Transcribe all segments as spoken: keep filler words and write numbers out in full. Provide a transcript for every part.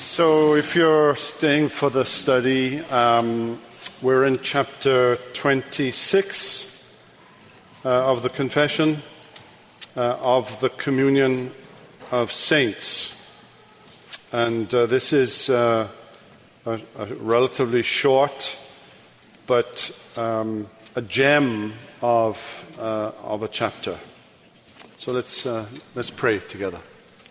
So if you're staying for the study, um, we're in chapter twenty-six uh, of the Confession uh, of the Communion of Saints. And uh, this is uh, a, a relatively short but um, a gem of, uh, of a chapter. So let's, uh, let's pray together.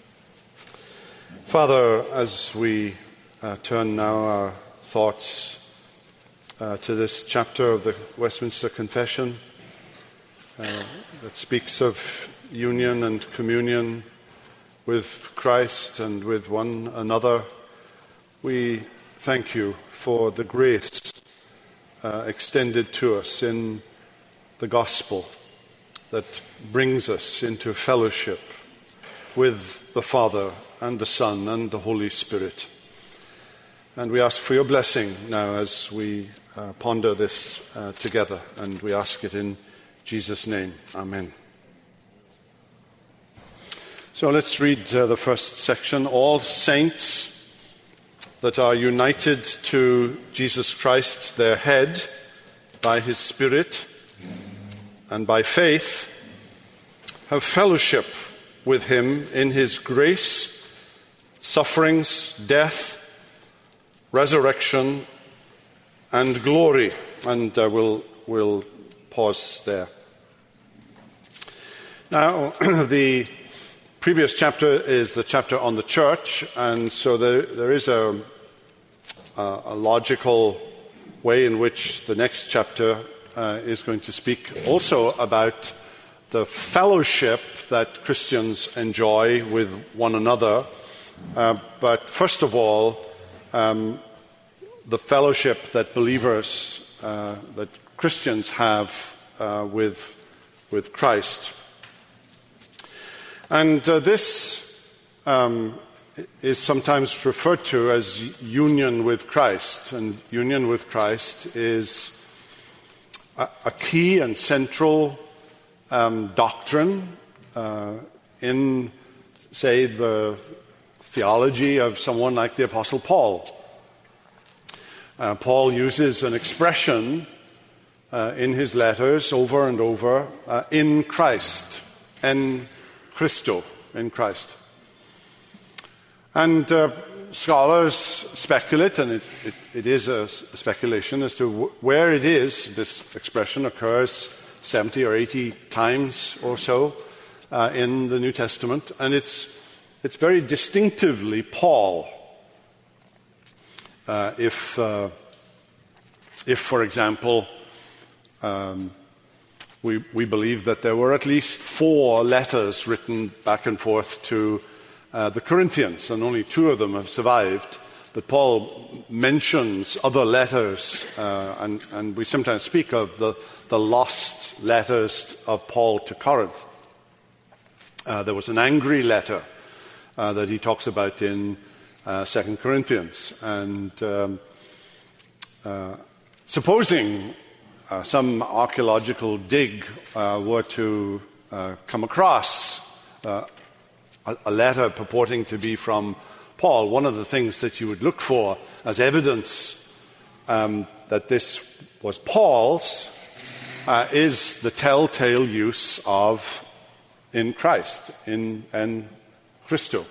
Father, as we uh, turn now our thoughts uh, to this chapter of the Westminster Confession uh, that speaks of union and communion with Christ and with one another, we thank you for the grace uh, extended to us in the gospel that brings us into fellowship with the Father and the Son and the Holy Spirit. And we ask for your blessing now as we uh, ponder this uh, together, and we ask it in Jesus' name. Amen. So let's read uh, the first section. All saints that are united to Jesus Christ, their head, by his Spirit and by faith, have fellowship with him in his grace, sufferings, death, resurrection, and glory. And uh, we'll, we'll pause there. Now, the previous chapter is the chapter on the church, and so there, there is a, a, a logical way in which the next chapter uh, is going to speak also about the fellowship that Christians enjoy with one another. Uh, but first of all, um, the fellowship that believers, uh, that Christians have uh, with, with Christ. And uh, this um, is sometimes referred to as union with Christ. And union with Christ is a, a key and central um, doctrine uh, in, say, the theology of someone like the Apostle Paul. Uh, Paul uses an expression uh, in his letters over and over, uh, in Christ, en Christo, in Christ. And uh, scholars speculate, and it, it, it is a speculation as to w- where it is this expression occurs seventy or eighty times or so uh, in the New Testament, and it's It's very distinctively Paul. Uh, if, uh, if, for example, um, we, we believe that there were at least four letters written back and forth to uh, the Corinthians, and only two of them have survived, but Paul mentions other letters, uh, and, and we sometimes speak of the, the lost letters of Paul to Corinth. Uh, there was an angry letter Uh, that he talks about in uh, Second Corinthians. And um, uh, supposing uh, some archaeological dig uh, were to uh, come across uh, a, a letter purporting to be from Paul, one of the things that you would look for as evidence um, that this was Paul's uh, is the telltale use of in Christ, in and Christo.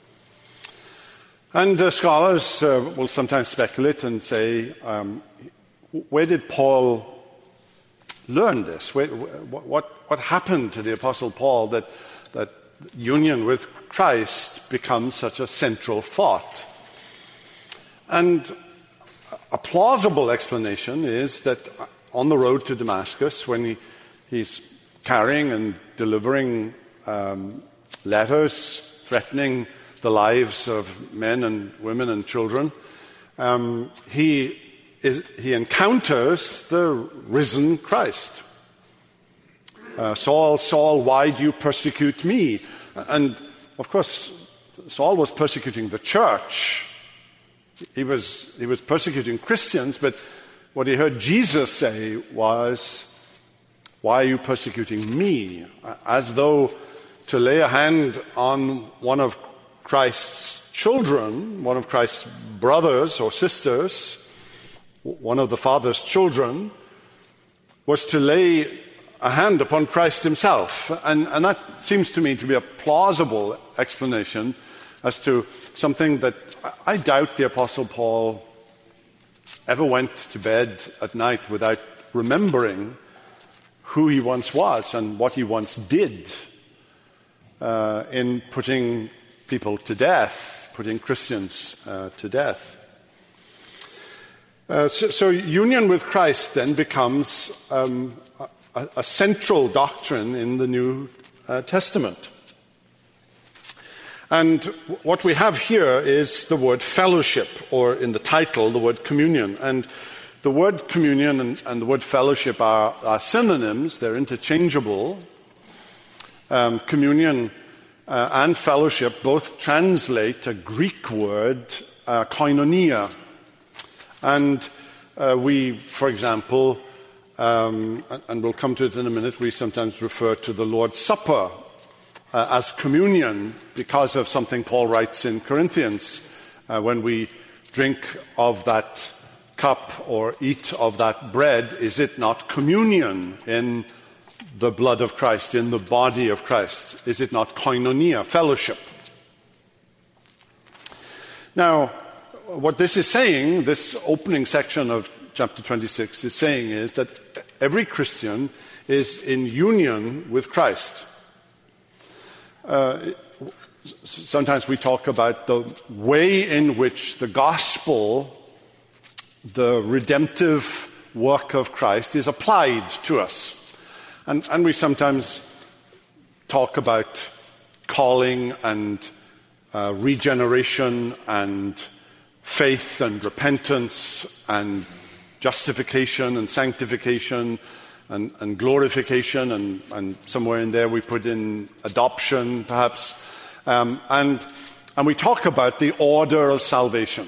And uh, scholars uh, will sometimes speculate and say, um, where did Paul learn this? Where, what, what happened to the Apostle Paul that, that union with Christ becomes such a central thought? And a plausible explanation is that on the road to Damascus, when he, he's carrying and delivering um, letters threatening the lives of men and women and children, um, he, is, he encounters the risen Christ. Uh, Saul, Saul, why do you persecute me? And, of course, Saul was persecuting the church. He was, he was persecuting Christians, but what he heard Jesus say was, why are you persecuting me? As though to lay a hand on one of Christ's children, one of Christ's brothers or sisters, one of the Father's children, was to lay a hand upon Christ himself. And, and that seems to me to be a plausible explanation as to something that I doubt the Apostle Paul ever went to bed at night without remembering who he once was and what he once did uh, in putting people to death, putting Christians uh, to death. Uh, so, so union with Christ then becomes um, a, a central doctrine in the New uh, Testament. And what we have here is the word fellowship, or in the title, the word communion. And the word communion and, and the word fellowship are, are synonyms, they're interchangeable. Um, communion uh, and fellowship both translate a Greek word, uh, koinonia. And uh, we, for example, um, and we'll come to it in a minute, we sometimes refer to the Lord's Supper uh, as communion because of something Paul writes in Corinthians. Uh, when we drink of that cup or eat of that bread, is it not communion in the blood of Christ, in the body of Christ? Is it not koinonia, fellowship? Now, what this is saying, this opening section of chapter twenty-six is saying is that every Christian is in union with Christ. Uh, sometimes we talk about the way in which the gospel, the redemptive work of Christ, is applied to us. And, and we sometimes talk about calling and uh, regeneration and faith and repentance and justification and sanctification and, and glorification, and, and somewhere in there we put in adoption, perhaps. Um, and, and we talk about the order of salvation.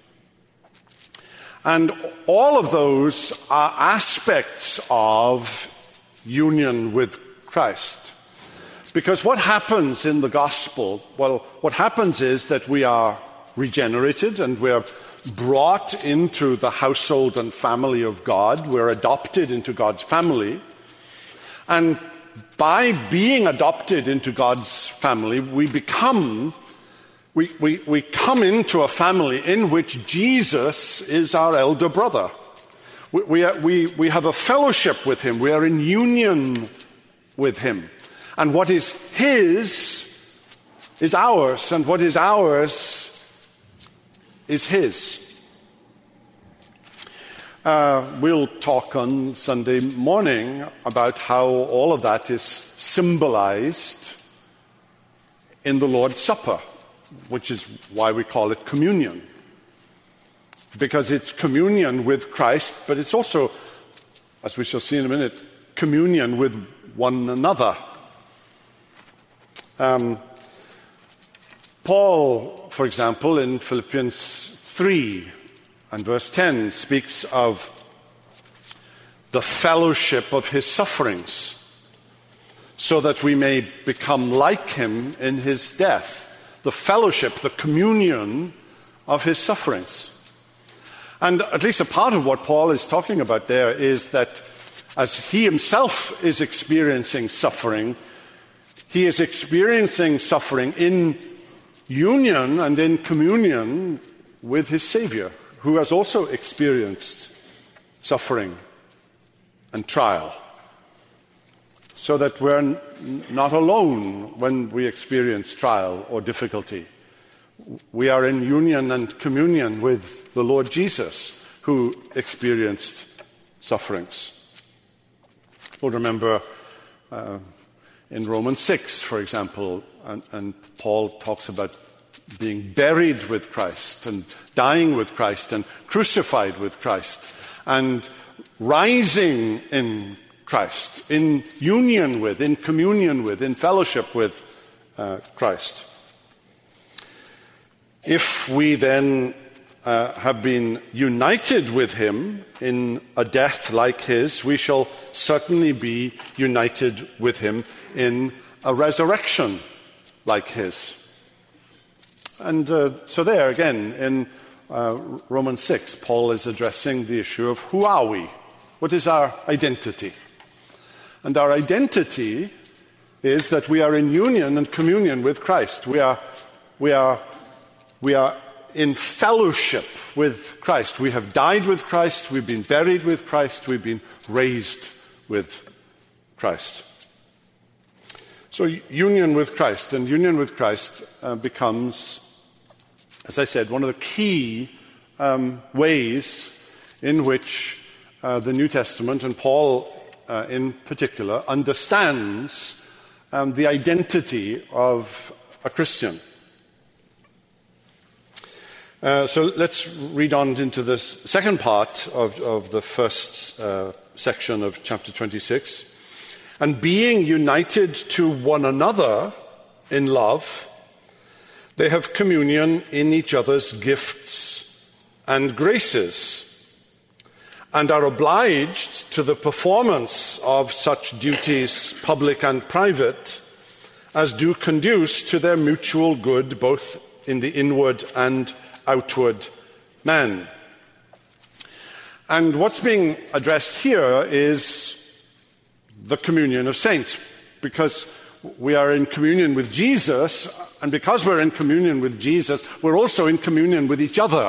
And all of those are aspects of union with Christ. Because what happens in the gospel, well, what happens is that we are regenerated and we're brought into the household and family of God. We're adopted into God's family. And by being adopted into God's family, we become, we, we, we come into a family in which Jesus is our elder brother. We, we, are, we, we have a fellowship with him. We are in union with him. And what is his is ours, and what is ours is his. Uh, we'll talk on Sunday morning about how all of that is symbolized in the Lord's Supper, which is why we call it communion. Because it's communion with Christ, but it's also, as we shall see in a minute, communion with one another. Um, Paul, for example, in Philippians three and verse ten, speaks of the fellowship of his sufferings, so that we may become like him in his death. The fellowship, the communion of his sufferings. And at least a part of what Paul is talking about there is that as he himself is experiencing suffering, he is experiencing suffering in union and in communion with his Savior, who has also experienced suffering and trial, so that we're n- not alone when we experience trial or difficulty. We are in union and communion with the Lord Jesus, who experienced sufferings. We'll remember uh, in Romans six, for example, and, and Paul talks about being buried with Christ and dying with Christ and crucified with Christ and rising in Christ, in union with, in communion with, in fellowship with uh, Christ. If we then uh, have been united with him in a death like his, we shall certainly be united with him in a resurrection like his. And uh, so there again, in uh, Romans six, Paul is addressing the issue of who are we? What is our identity? And our identity is that we are in union and communion with Christ. We are, we are, we are in fellowship with Christ. We have died with Christ, we've been buried with Christ, we've been raised with Christ. So union with Christ, and union with Christ uh, becomes, as I said, one of the key um, ways in which uh, the New Testament, and Paul uh, in particular, understands um, the identity of a Christian. Uh, so let's read on into this second part of, of the first uh, section of chapter twenty-six. And being united to one another in love, they have communion in each other's gifts and graces, and are obliged to the performance of such duties, public and private, as do conduce to their mutual good, both in the inward and outward man. And what's being addressed here is the communion of saints, because we are in communion with Jesus, and because we're in communion with Jesus, we're also in communion with each other.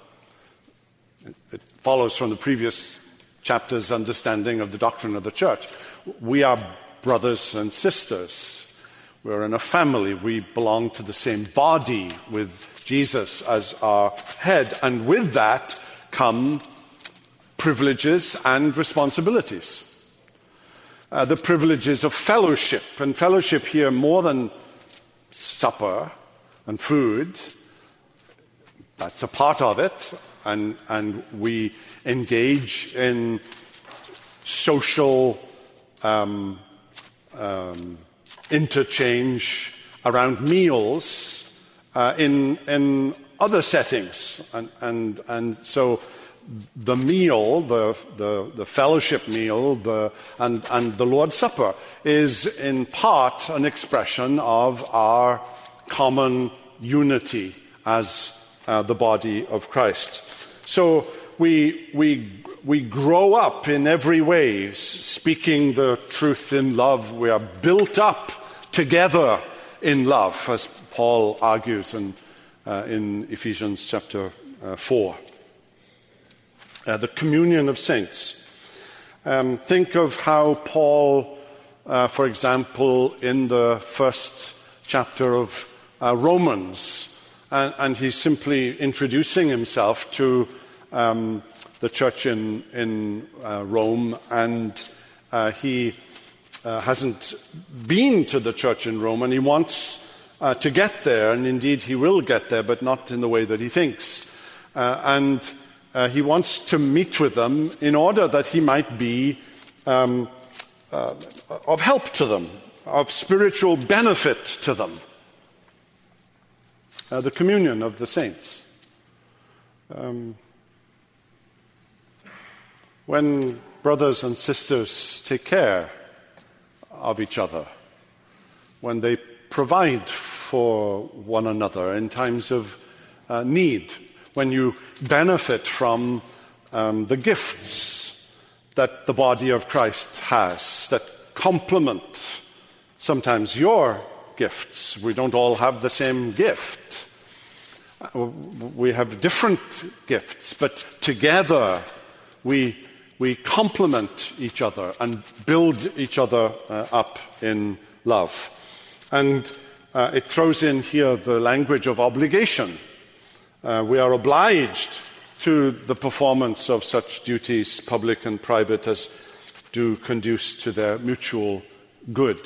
It follows from the previous chapter's understanding of the doctrine of the church. We are brothers and sisters. We're in a family. We belong to the same body with Jesus as our head, and with that come privileges and responsibilities. Uh, the privileges of fellowship, and fellowship here more than supper and food. That's a part of it, and, and we engage in social um, um, interchange around meals uh, in, in other settings. And, and, and so the meal, the, the, the fellowship meal, the, and, and the Lord's Supper is in part an expression of our common unity as uh, the body of Christ. So we, we, we grow up in every way, speaking the truth in love. We are built up together in love, as Paul argues in, uh, in Ephesians chapter uh, four. Uh, the communion of saints. Um, think of how Paul, uh, for example, in the first chapter of uh, Romans, and, and he's simply introducing himself to um, the church in, in uh, Rome, and uh, he uh, hasn't been to the church in Rome, and he wants uh, to get there, and indeed he will get there, but not in the way that he thinks. Uh, and Uh, he wants to meet with them in order that he might be um, uh, of help to them, of spiritual benefit to them. Uh, the communion of the saints. Um, when brothers and sisters take care of each other, when they provide for one another in times of uh, need, when you benefit from um, the gifts that the body of Christ has, that complement sometimes your gifts. We don't all have the same gift. We have different gifts, but together we, we complement each other and build each other uh, up in love. And uh, it throws in here the language of obligation. Uh, we are obliged to the performance of such duties, public and private, as do conduce to their mutual good.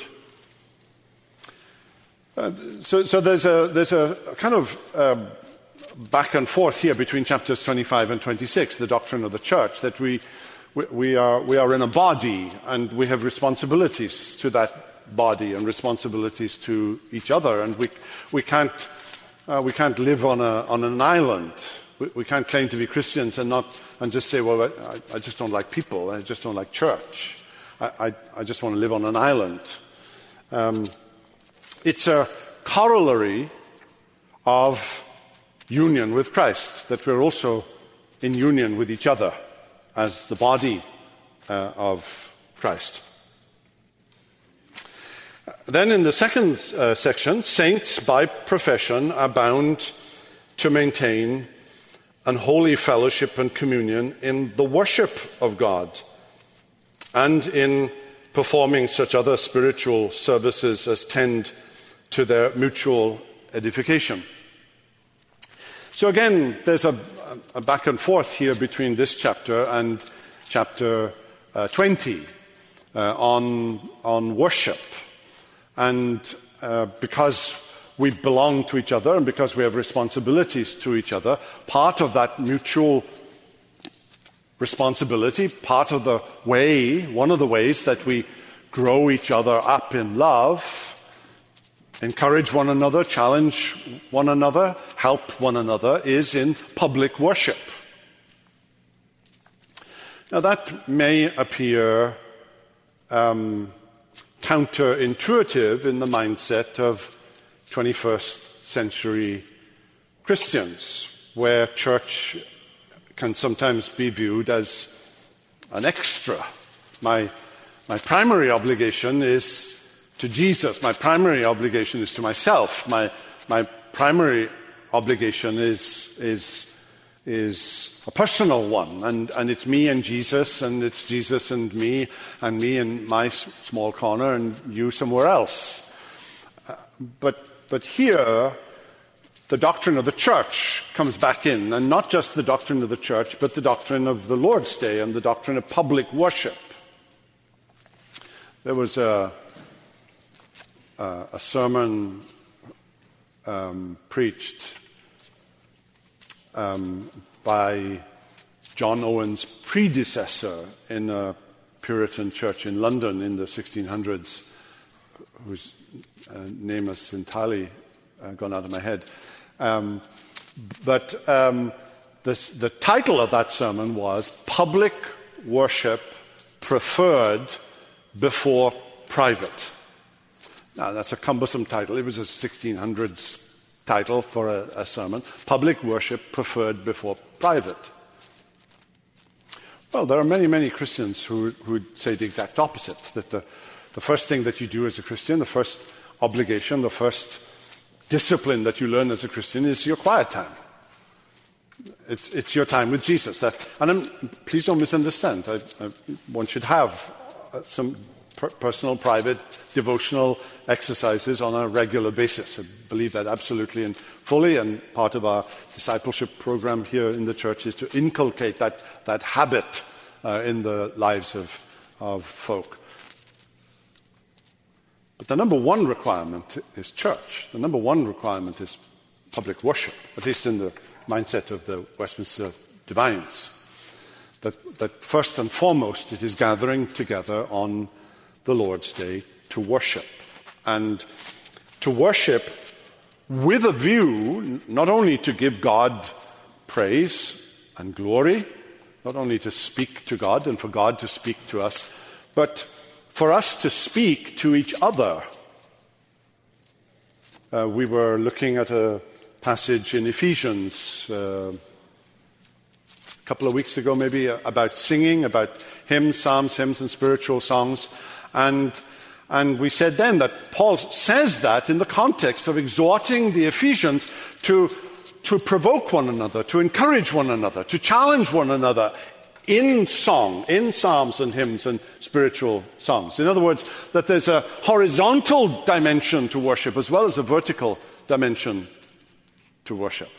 Uh, so, so there's a there's a kind of uh, back and forth here between chapters twenty-five and twenty-six, the doctrine of the church, that we we, we are we are in a body and we have responsibilities to that body and responsibilities to each other, and we we can't. Uh, we can't live on, a, on an island. We, we can't claim to be Christians and not and just say, well, I, I just don't like people. I just don't like church. I, I, I just want to live on an island. Um, it's a corollary of union with Christ, that we're also in union with each other as the body uh, of Christ. Then in the second uh, section, saints by profession are bound to maintain an holy fellowship and communion in the worship of God and in performing such other spiritual services as tend to their mutual edification. So again, there's a, a back and forth here between this chapter and chapter uh, twenty uh, on, on worship. And uh, because we belong to each other and because we have responsibilities to each other, part of that mutual responsibility, part of the way, one of the ways that we grow each other up in love, encourage one another, challenge one another, help one another, is in public worship. Now that may appear um, counterintuitive in the mindset of twenty-first century Christians, where church can sometimes be viewed as an extra. My, my primary obligation is to Jesus. My primary obligation is to myself. My, my primary obligation is, is, is a personal one, and, and it's me and Jesus, and it's Jesus and me, and me in my s- small corner, and you somewhere else. Uh, but, but here, the doctrine of the church comes back in, and not just the doctrine of the church, but the doctrine of the Lord's Day and the doctrine of public worship. There was a, a, a sermon um, preached um, by John Owen's predecessor in a Puritan church in London in the sixteen hundreds, whose uh, name has entirely uh, gone out of my head. Um, but um, this, the title of that sermon was Public Worship Preferred Before Private. Now, that's a cumbersome title. It was a sixteen hundreds title for a, a sermon. Public Worship Preferred Before Private. Well, there are many, many Christians who, who would say the exact opposite, that the, the first thing that you do as a Christian, the first obligation, the first discipline that you learn as a Christian is your quiet time. It's, it's your time with Jesus. That, and I'm, please don't misunderstand. I, I, one should have some per- personal, private, devotional exercises on a regular basis. I believe that absolutely and fully, and part of our discipleship program here in the church is to inculcate that, that habit uh, in the lives of, of folk. But the number one requirement is church. The number one requirement is public worship, at least in the mindset of the Westminster Divines. That, that first and foremost it is gathering together on the Lord's Day to worship. And to worship with a view not only to give God praise and glory, not only to speak to God and for God to speak to us, but for us to speak to each other. Uh, we were looking at a passage in Ephesians uh, a couple of weeks ago maybe about singing, about hymns, psalms, hymns and spiritual songs. And, and we said then that Paul says that in the context of exhorting the Ephesians to, to provoke one another, to encourage one another, to challenge one another in song, in psalms and hymns and spiritual songs. In other words, that there's a horizontal dimension to worship as well as a vertical dimension to worship.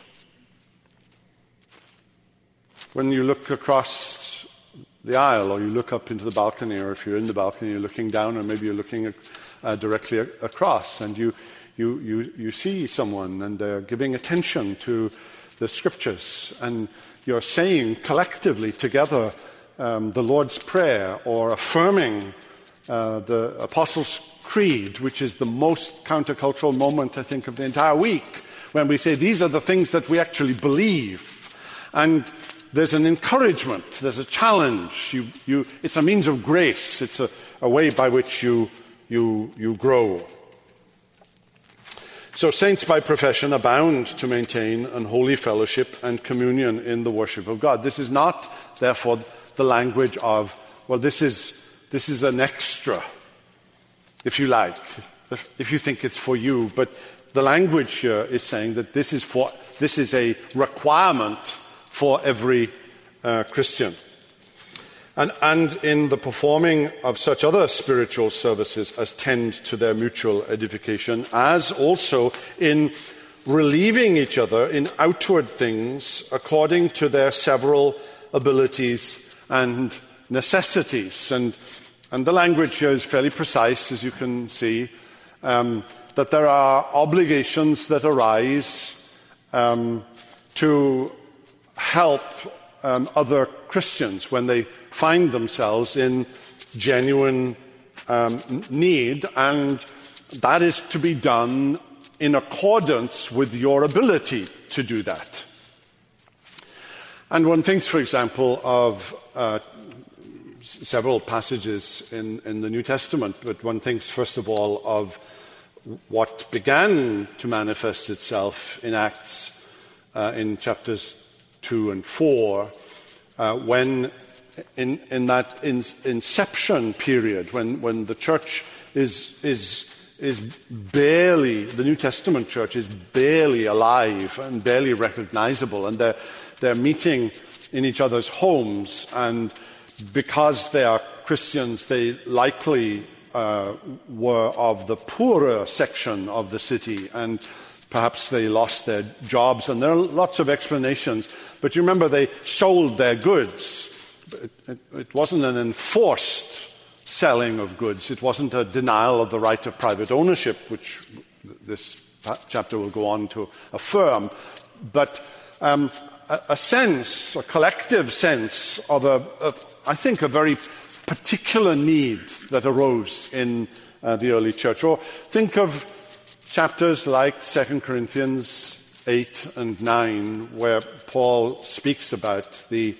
When you look across the aisle, or you look up into the balcony, or if you're in the balcony, you're looking down, or maybe you're looking uh, directly a- across, and you, you, you, you see someone, and they're giving attention to the scriptures, and you're saying collectively together um, the Lord's Prayer, or affirming uh, the Apostles' Creed, which is the most countercultural moment, I think, of the entire week, when we say these are the things that we actually believe. And there's an encouragement, there's a challenge. You, you, it's a means of grace. It's a, a way by which you, you, you grow. So saints by profession are bound to maintain an holy fellowship and communion in the worship of God. This is not, therefore, the language of, well, this is, this is an extra, if you like, if, if you think it's for you. But the language here is saying that this is, for, this is a requirement for every uh, Christian. And, and in the performing of such other spiritual services as tend to their mutual edification, as also in relieving each other in outward things according to their several abilities and necessities. And, and the language here is fairly precise, as you can see, um, that there are obligations that arise um, to help um, other Christians when they find themselves in genuine um, need, and that is to be done in accordance with your ability to do that. And one thinks, for example, of uh, several passages in, in the New Testament, but one thinks, first of all, of what began to manifest itself in Acts uh, in chapters two and four, uh, when In, in that in, inception period, when, when the church is, is, is barely, the New Testament church is barely alive and barely recognizable, and they're, they're meeting in each other's homes, and because they are Christians, they likely uh, were of the poorer section of the city, and perhaps they lost their jobs, and there are lots of explanations. But you remember, they sold their goods. It, it, it wasn't an enforced selling of goods. It wasn't a denial of the right of private ownership, which this chapter will go on to affirm, but um, a, a sense, a collective sense of, a, of, I think, a very particular need that arose in uh, the early church. Or think of chapters like Second Corinthians eight and nine, where Paul speaks about the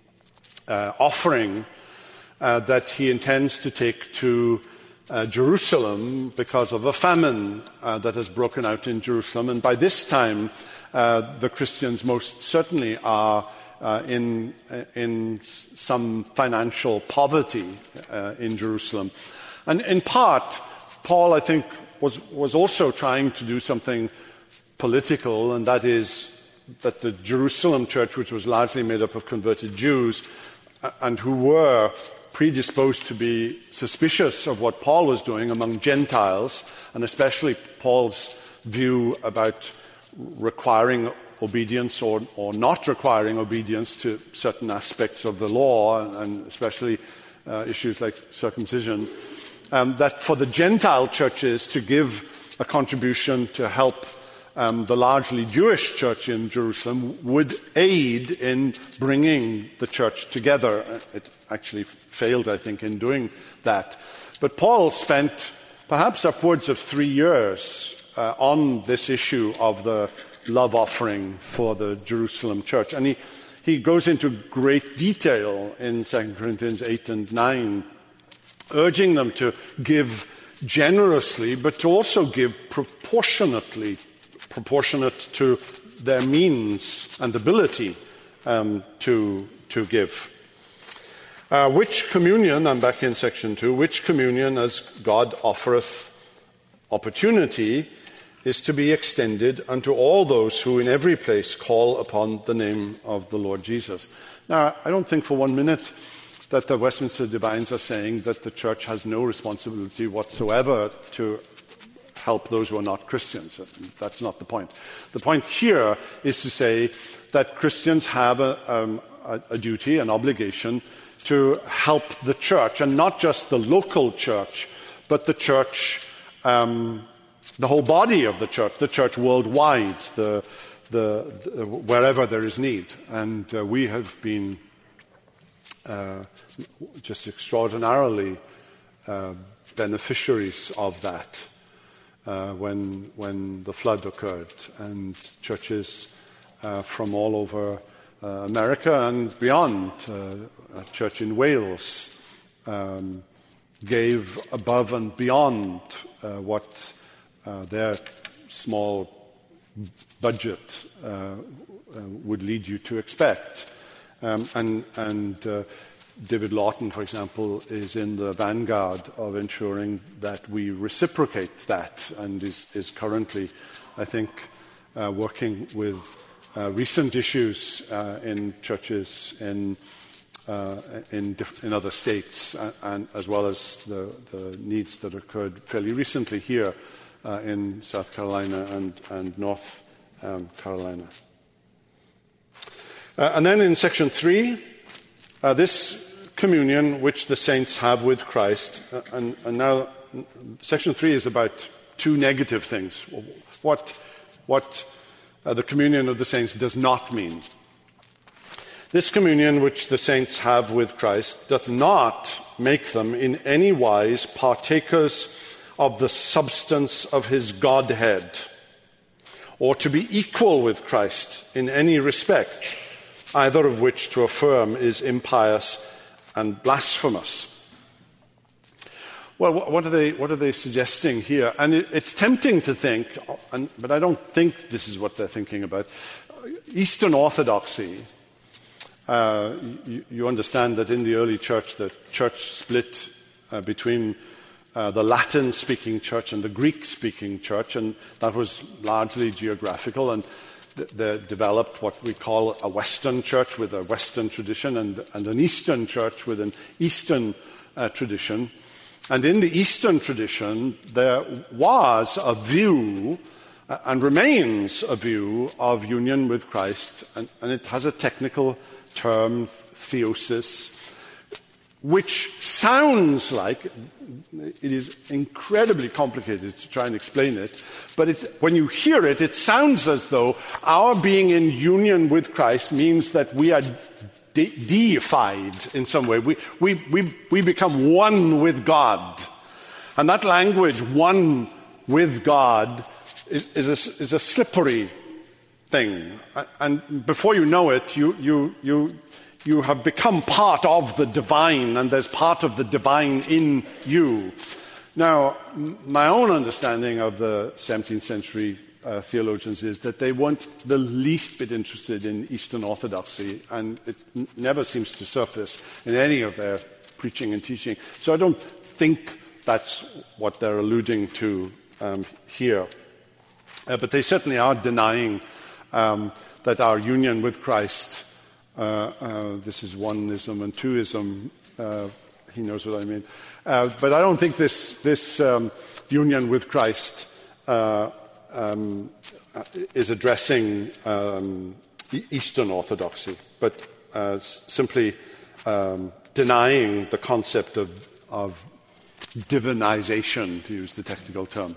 Uh, offering uh, that he intends to take to uh, Jerusalem because of a famine uh, that has broken out in Jerusalem. And by this time, uh, the Christians most certainly are uh, in, in some financial poverty uh, in Jerusalem. And in part, Paul, I think, was, was also trying to do something political, and that is that the Jerusalem church, which was largely made up of converted Jews, and who were predisposed to be suspicious of what Paul was doing among Gentiles, and especially Paul's view about requiring obedience or, or not requiring obedience to certain aspects of the law, and especially uh, issues like circumcision, um, that for the Gentile churches to give a contribution to help Um, the largely Jewish church in Jerusalem would aid in bringing the church together. It actually failed, I think, in doing that. But Paul spent perhaps upwards of three years uh, on this issue of the love offering for the Jerusalem church. And he, he goes into great detail in Second Corinthians eight and nine, urging them to give generously, but to also give proportionately proportionate to their means and ability um, to, to give. Uh, which communion, I'm back in section two, which communion as God offereth opportunity is to be extended unto all those who in every place call upon the name of the Lord Jesus. Now, I don't think for one minute that the Westminster Divines are saying that the church has no responsibility whatsoever to help those who are not Christians. That's not the point. The point here is to say that Christians have a, um, a, a duty, an obligation to help the church, and not just the local church, but the church, um, the whole body of the church, the church worldwide, the, the, the, wherever there is need. And uh, we have been uh, just extraordinarily uh, beneficiaries of that. Uh, when, when the flood occurred, and churches uh, from all over uh, America and beyond, uh, a church in Wales um, gave above and beyond uh, what uh, their small budget uh, uh, would lead you to expect. Um, and and uh, David Lawton, for example, is in the vanguard of ensuring that we reciprocate that, and is, is currently, I think, uh, working with uh, recent issues uh, in churches in uh, in, diff- in other states, and, and as well as the, the needs that occurred fairly recently here uh, in South Carolina and, and North um, Carolina. Uh, and then in section three, uh, this communion which the saints have with Christ, uh, and, and now section three is about two negative things. What, what uh, the communion of the saints does not mean. This communion which the saints have with Christ doth not make them in any wise partakers of the substance of his Godhead, or to be equal with Christ in any respect, either of which to affirm is impious and blasphemous. Well, what are they, what are they suggesting here? And it, it's tempting to think, and, but I don't think this is what they're thinking about. Eastern Orthodoxy, uh, you, you understand that in the early church, the church split uh, between uh, the Latin-speaking church and the Greek-speaking church, and that was largely geographical, and they developed what we call a Western church with a Western tradition and, and an Eastern church with an Eastern uh, tradition. And in the Eastern tradition, there was a view uh, and remains a view of union with Christ, and, and it has a technical term, theosis, which sounds like, it is incredibly complicated to try and explain it, but it, when you hear it, it sounds as though our being in union with Christ means that we are de- deified in some way. We, we, we, we become one with God. And that language, one with God, is, is, a, is a slippery thing. And before you know it, you, you, you, you have become part of the divine, and there's part of the divine in you. Now, my own understanding of the seventeenth century uh, theologians is that they weren't the least bit interested in Eastern Orthodoxy, and it n- never seems to surface in any of their preaching and teaching. So I don't think that's what they're alluding to um, here. Uh, but they certainly are denying um, that our union with Christ, uh, uh, this is oneism and twoism, uh, he knows what I mean. Uh, but I don't think this, this um, union with Christ uh, um, is addressing um, Eastern Orthodoxy, but uh, simply um, denying the concept of, of divinization, to use the technical term.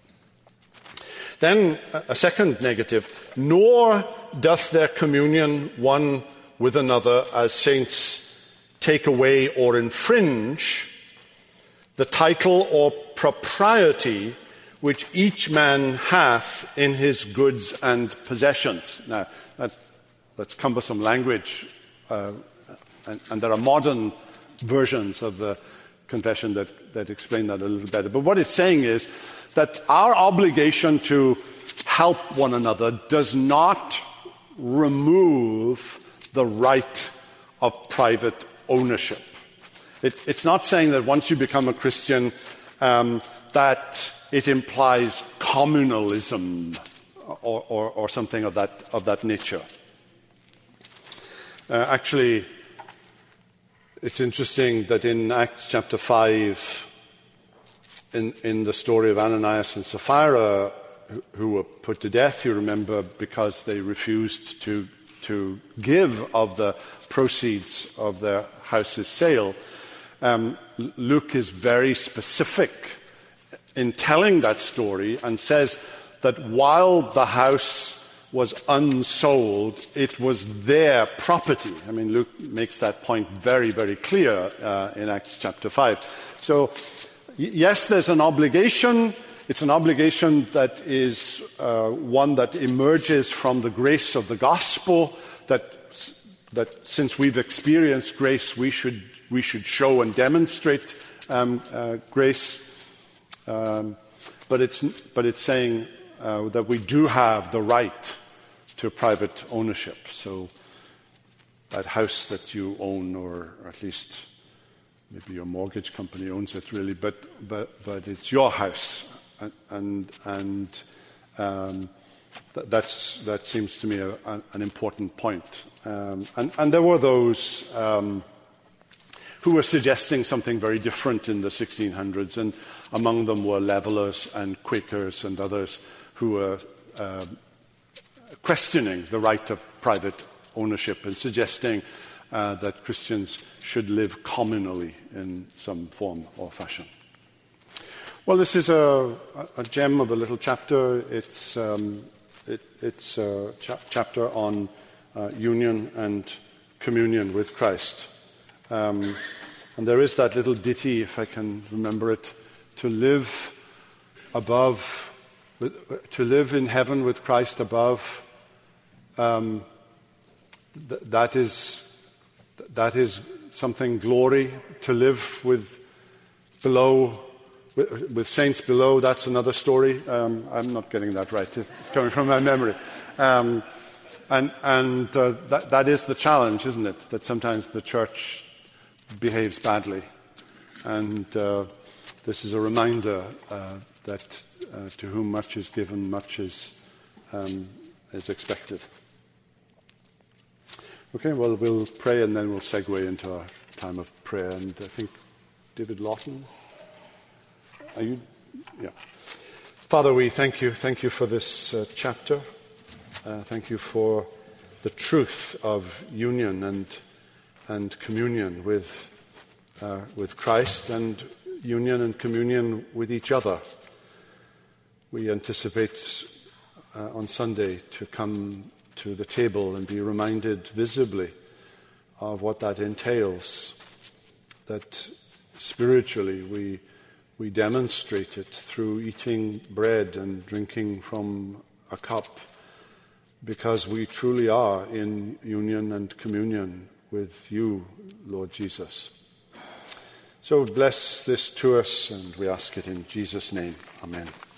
Then a second negative, nor doth their communion one with another as saints take away or infringe the title or propriety which each man hath in his goods and possessions. Now, that's, that's cumbersome language, uh, and, and there are modern versions of the confession that, that explain that a little better. But what it's saying is that our obligation to help one another does not remove the right of private ownership. It, it's not saying that once you become a Christian, um, that it implies communalism or, or, or something of that, of that nature. Uh, actually, it's interesting that in Acts chapter five, in, in the story of Ananias and Sapphira, who, who were put to death, you remember, because they refused to, to give of the proceeds of their house's sale, um, Luke is very specific in telling that story and says that while the house was unsold, it was their property. I mean, Luke makes that point very, very clear uh, in Acts chapter five. So, y- yes, there's an obligation. It's an obligation that is uh, one that emerges from the grace of the gospel, that, that since we've experienced grace, we should, we should show and demonstrate um, uh, grace. Um, but, it's, but it's saying uh, that we do have the right to private ownership. So that house that you own, or at least maybe your mortgage company owns it really, but but but it's your house, and and, and um, th- that's that seems to me a, a, an important point. Um, and and there were those um, who were suggesting something very different in the sixteen hundreds, and among them were Levelers and Quakers and others who were uh, questioning the right of private ownership and suggesting uh, that Christians should live communally in some form or fashion. Well, this is a, a gem of a little chapter. It's, um, it, it's a cha- chapter on uh, union and communion with Christ. Um, and there is that little ditty, if I can remember it, to live above, to live in heaven with Christ above. Um, th- that is that is something glory. To live with below, with, with saints below. That's another story. Um, I'm not getting that right. It's coming from my memory. Um, and and uh, that that is the challenge, isn't it? That sometimes the church behaves badly, and uh, this is a reminder uh, that uh, to whom much is given, much is um, is expected. Okay, well, we'll pray and then we'll segue into our time of prayer. And I think David Lawton, are you? Yeah. Father, we thank you. Thank you for this uh, chapter. Uh, thank you for the truth of union and and communion with uh, with Christ, and union and communion with each other. We anticipate uh, on Sunday to come to the table and be reminded visibly of what that entails, that spiritually we we demonstrate it through eating bread and drinking from a cup, because we truly are in union and communion with you, Lord Jesus. So bless this to us, and we ask it in Jesus' name. Amen.